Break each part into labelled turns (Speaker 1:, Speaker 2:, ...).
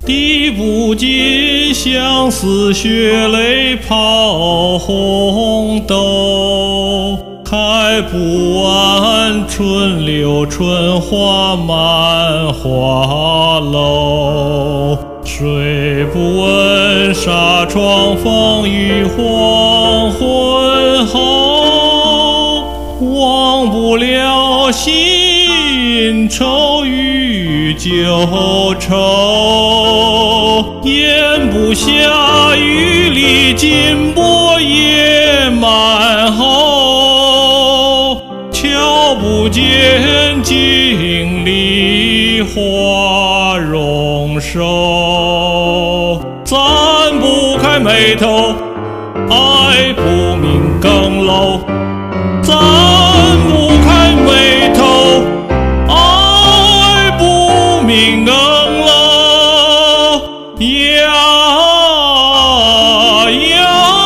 Speaker 1: 滴不尽相思血泪抛红豆，开不完春柳春花满花楼，睡不稳纱窗风雨黄昏后，忘不了新愁与旧愁，咽不下玉里金箔也满喉，瞧不见镜里花容瘦，展不开眉头，爱不明更漏，展不开眉头，爱不明更漏，呀呀，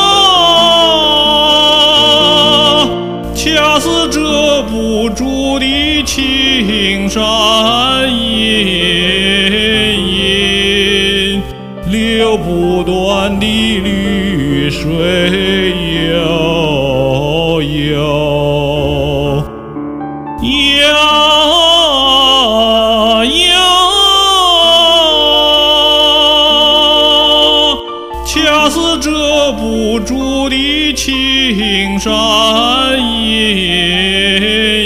Speaker 1: 恰似遮不住的青山隐隐，流不断的绿水悠悠，呀呀，恰似遮不住的青山隐